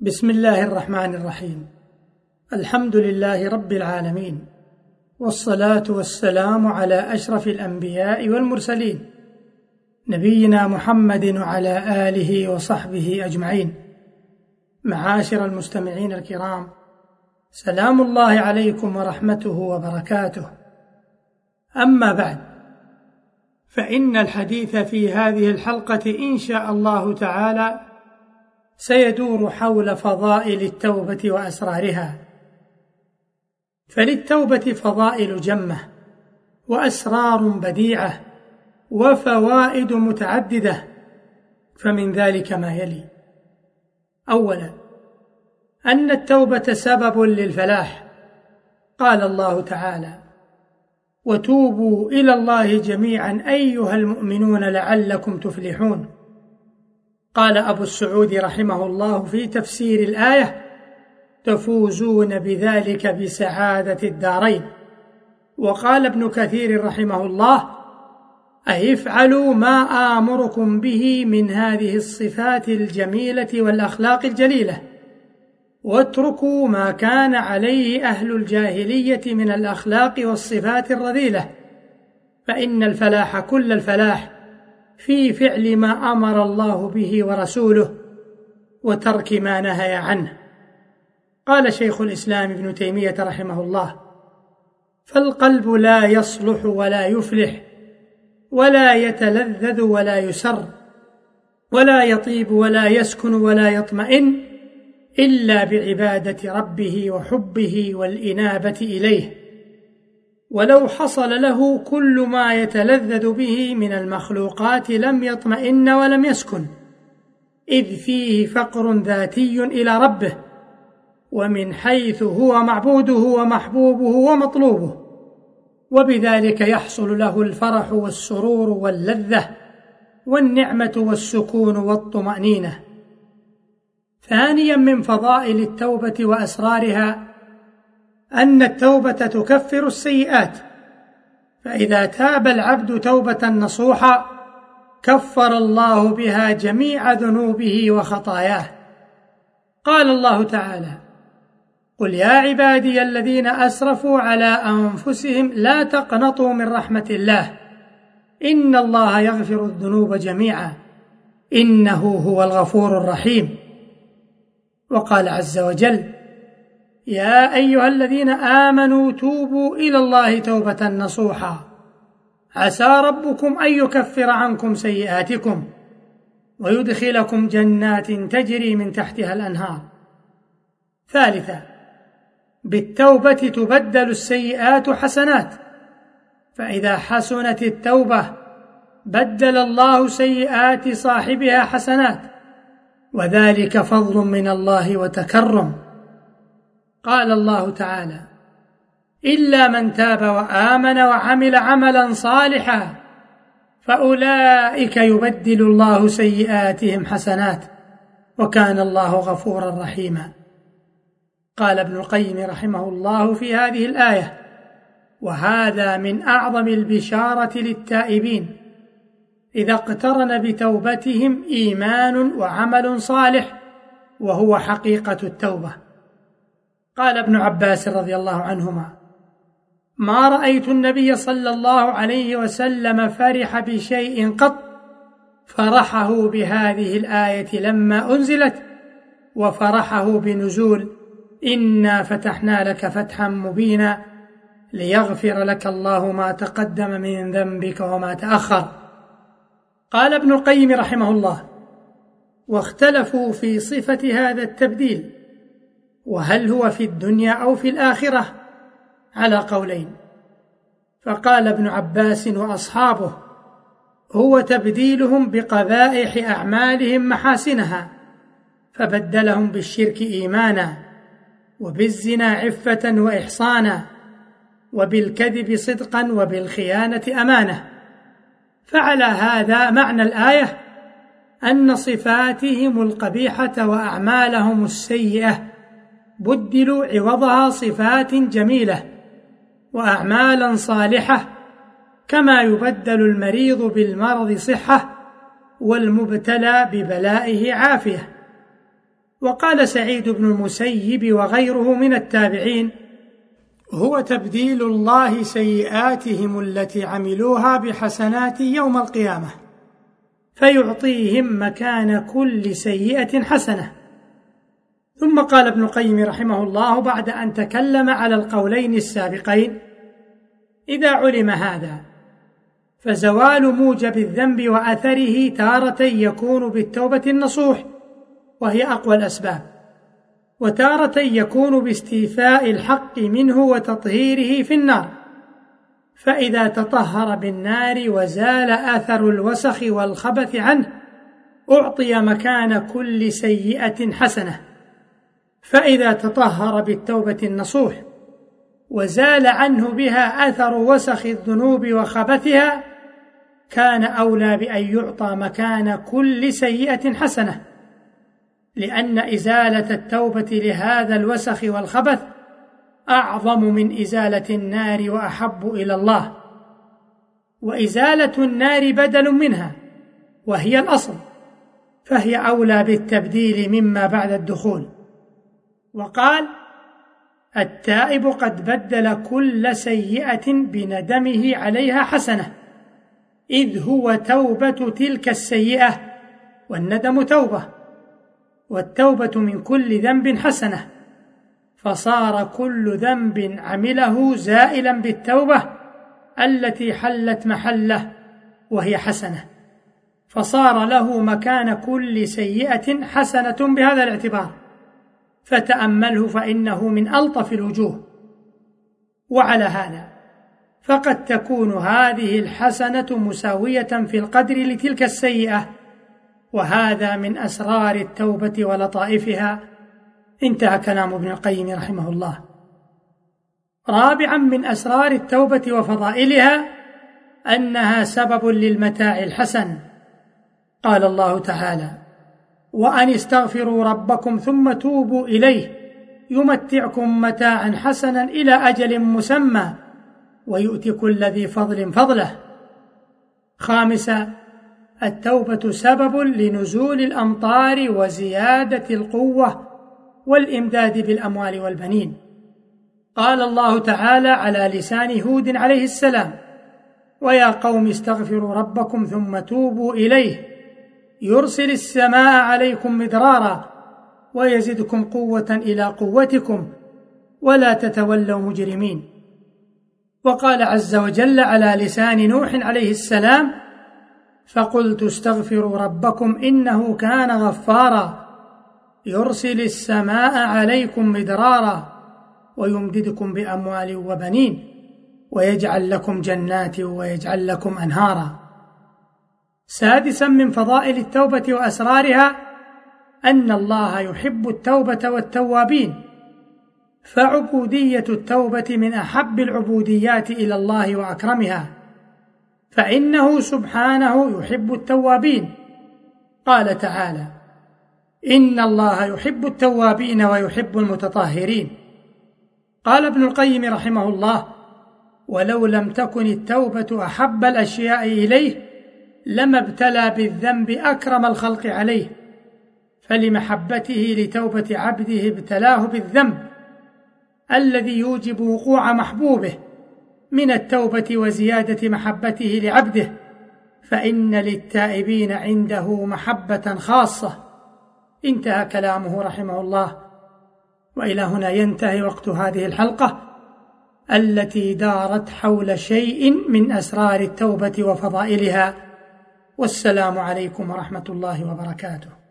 بسم الله الرحمن الرحيم. الحمد لله رب العالمين، والصلاة والسلام على أشرف الأنبياء والمرسلين، نبينا محمد وعلى آله وصحبه أجمعين. معاشر المستمعين الكرام، سلام الله عليكم ورحمته وبركاته. أما بعد، فإن الحديث في هذه الحلقة إن شاء الله تعالى سيدور حول فضائل التوبة وأسرارها. فللتوبة فضائل جمة وأسرار بديعة وفوائد متعددة، فمن ذلك ما يلي: أولا، أن التوبة سبب للفلاح. قال الله تعالى: وتوبوا إلى الله جميعا أيها المؤمنون لعلكم تفلحون. قال أبو السعود رحمه الله في تفسير الآية: تفوزون بذلك بسعادة الدارين. وقال ابن كثير رحمه الله: أي افعلوا ما آمركم به من هذه الصفات الجميلة والأخلاق الجليلة، واتركوا ما كان عليه أهل الجاهلية من الأخلاق والصفات الرذيلة، فإن الفلاح كل الفلاح في فعل ما أمر الله به ورسوله وترك ما نهى عنه. قال شيخ الإسلام ابن تيمية رحمه الله: فالقلب لا يصلح ولا يفلح ولا يتلذذ ولا يسر ولا يطيب ولا يسكن ولا يطمئن إلا بعبادة ربه وحبه والإنابة إليه، ولو حصل له كل ما يتلذذ به من المخلوقات لم يطمئن ولم يسكن، إذ فيه فقر ذاتي إلى ربه، ومن حيث هو معبوده ومحبوبه ومطلوبه، وبذلك يحصل له الفرح والسرور واللذة والنعمة والسكون والطمأنينة. ثانيا، من فضائل التوبة وأسرارها أن التوبة تكفر السيئات، فإذا تاب العبد توبة نصوحا كفر الله بها جميع ذنوبه وخطاياه. قال الله تعالى: قل يا عبادي الذين أسرفوا على أنفسهم لا تقنطوا من رحمة الله إن الله يغفر الذنوب جميعا إنه هو الغفور الرحيم. وقال عز وجل: يا أيها الذين آمنوا توبوا إلى الله توبة نصوحا عسى ربكم أن يكفر عنكم سيئاتكم ويدخلكم جنات تجري من تحتها الأنهار. ثالثا، بالتوبة تبدل السيئات حسنات، فإذا حسنت التوبة بدل الله سيئات صاحبها حسنات، وذلك فضل من الله وتكرم. قال الله تعالى: إلا من تاب وآمن وعمل عملا صالحا فأولئك يبدل الله سيئاتهم حسنات وكان الله غفورا رحيما. قال ابن القيم رحمه الله في هذه الآية: وهذا من أعظم البشارة للتائبين إذا اقترن بتوبتهم إيمان وعمل صالح، وهو حقيقة التوبة. قال ابن عباس رضي الله عنهما: ما رأيت النبي صلى الله عليه وسلم فرح بشيء قط فرحه بهذه الآية لما أنزلت، وفرحه بنزول إنا فتحنا لك فتحا مبينا ليغفر لك الله ما تقدم من ذنبك وما تأخر. قال ابن القيم رحمه الله: واختلفوا في صفة هذا التبديل، وهل هو في الدنيا أو في الآخرة، على قولين. فقال ابن عباس وأصحابه: هو تبديلهم بقبائح أعمالهم محاسنها، فبدلهم بالشرك إيمانا، وبالزنا عفة وإحصانا، وبالكذب صدقا، وبالخيانة أمانة. فعلى هذا معنى الآية أن صفاتهم القبيحة وأعمالهم السيئة بدلوا عوضها صفات جميلة وأعمالا صالحة، كما يبدل المريض بالمرض صحة والمبتلى ببلائه عافية. وقال سعيد بن المسيب وغيره من التابعين: هو تبديل الله سيئاتهم التي عملوها بحسنات يوم القيامة، فيعطيهم مكان كل سيئة حسنة. ثم قال ابن القيم رحمه الله بعد أن تكلم على القولين السابقين: إذا علم هذا فزوال موجب الذنب وأثره تارة يكون بالتوبة النصوح وهي أقوى الأسباب، وتارة يكون باستيفاء الحق منه وتطهيره في النار، فإذا تطهر بالنار وزال أثر الوسخ والخبث عنه أعطي مكان كل سيئة حسنة، فإذا تطهر بالتوبة النصوح وزال عنه بها أثر وسخ الذنوب وخبثها كان أولى بأن يعطى مكان كل سيئة حسنة، لأن إزالة التوبة لهذا الوسخ والخبث أعظم من إزالة النار وأحب إلى الله، وإزالة النار بدل منها وهي الأصل، فهي أولى بالتبديل مما بعد الدخول. وقال: التائب قد بدل كل سيئة بندمه عليها حسنة، إذ هو توبة تلك السيئة، والندم توبة، والتوبة من كل ذنب حسنة، فصار كل ذنب عمله زائلا بالتوبة التي حلت محله وهي حسنة، فصار له مكان كل سيئة حسنة بهذا الاعتبار، فتأمله فإنه من ألطف الوجوه. وعلى هذا فقد تكون هذه الحسنة مساوية في القدر لتلك السيئة، وهذا من أسرار التوبة ولطائفها. انتهى كلام ابن القيم رحمه الله. رابعا من أسرار التوبة وفضائلها أنها سبب للمتاع الحسن. قال الله تعالى: وأن استغفروا ربكم ثم توبوا إليه يمتعكم متاعا حسنا إلى أجل مسمى ويؤتي كل ذي فضل فضله. خامسا، التوبة سبب لنزول الأمطار وزيادة القوة والإمداد بالأموال والبنين. قال الله تعالى على لسان هود عليه السلام: ويا قوم استغفروا ربكم ثم توبوا إليه يرسل السماء عليكم مدرارا ويزدكم قوة إلى قوتكم ولا تتولوا مجرمين. وقال عز وجل على لسان نوح عليه السلام: فقلت استغفروا ربكم إنه كان غفارا يرسل السماء عليكم مدرارا ويمددكم بأموال وبنين ويجعل لكم جنات ويجعل لكم أنهارا. سادسا من فضائل التوبة وأسرارها أن الله يحب التوبة والتوابين، فعبودية التوبة من أحب العبوديات إلى الله وأكرمها، فإنه سبحانه يحب التوابين. قال تعالى: إن الله يحب التوابين ويحب المتطهرين. قال ابن القيم رحمه الله: ولو لم تكن التوبة أحب الأشياء إليه لما ابتلى بالذنب أكرم الخلق عليه، فلمحبته لتوبة عبده ابتلاه بالذنب الذي يوجب وقوع محبوبه من التوبة وزيادة محبته لعبده، فإن للتائبين عنده محبة خاصة. انتهى كلامه رحمه الله. وإلى هنا ينتهي وقت هذه الحلقة التي دارت حول شيء من أسرار التوبة وفضائلها. والسلام عليكم ورحمة الله وبركاته.